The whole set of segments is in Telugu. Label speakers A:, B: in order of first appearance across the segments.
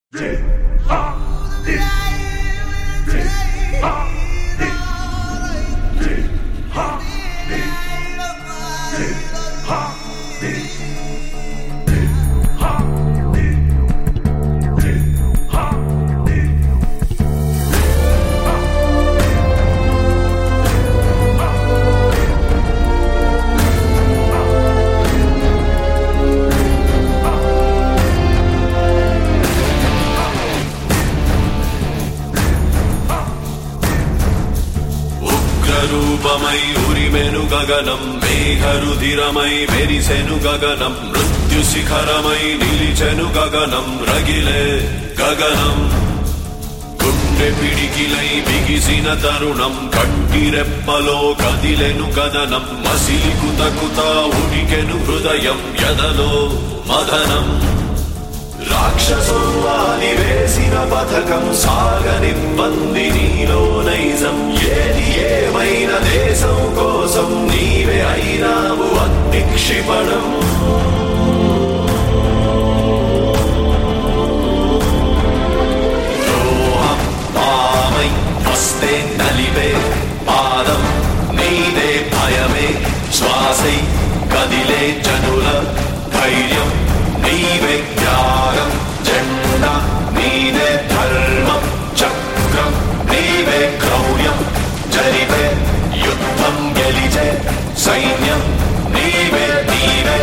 A: రూపమై ఉరిమెను గగనం మేఘరుధిరమై మెరిసెను గగనం మృత్యు శిఖరమై నిలిచెను గగనం రగిలే గగనం గుండె పిడికిలై బిగిసిన తరుణం కంటిరెప్పలో కదిలెను కదనం మసిలి కుతకుత ఉడికెను హృదయం ఎదలో మదనం రాక్షసోవాలి వేసిన పథకం సాగనిబ్బంది నీలో నైజం ఏది ఏమైన దేశం కోసం నీవే అయినావు అగ్ని క్షిపణం ద్రోహం పామై వస్తే నలివే పాదం నీదే భయమే శ్వాసై కదిలే జనుల ధైర్యం నీవే త్యాగం జెండా నీదే ధర్మం చక్రం నీవే క్రౌర్యం జరిపే యుద్ధం గెలిచే సైన్యం నీవే నీవే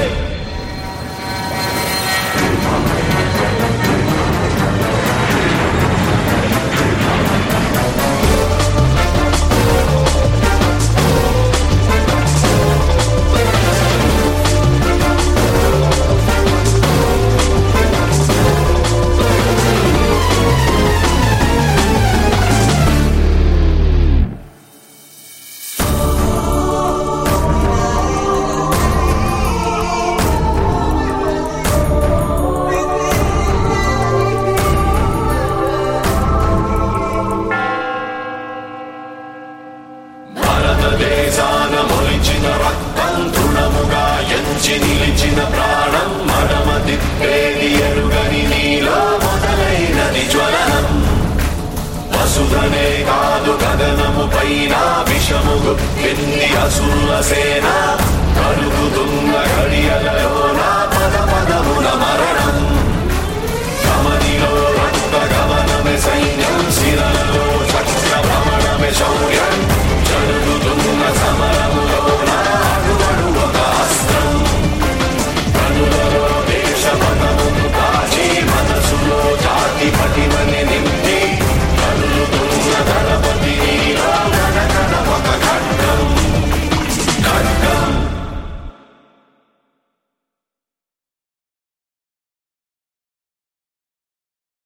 A: దేశాన మొలిచిన రక్తం తృణముగా ఎంచి నిలిచిన ప్రాణం మడమ తిప్పేది ఎరుగని నీలో మొదలైనది జ్వలనం వసుధనే కాదు గగనము పైన విషము కింది అసుర సేన కలుగుతున్న గడియలలోన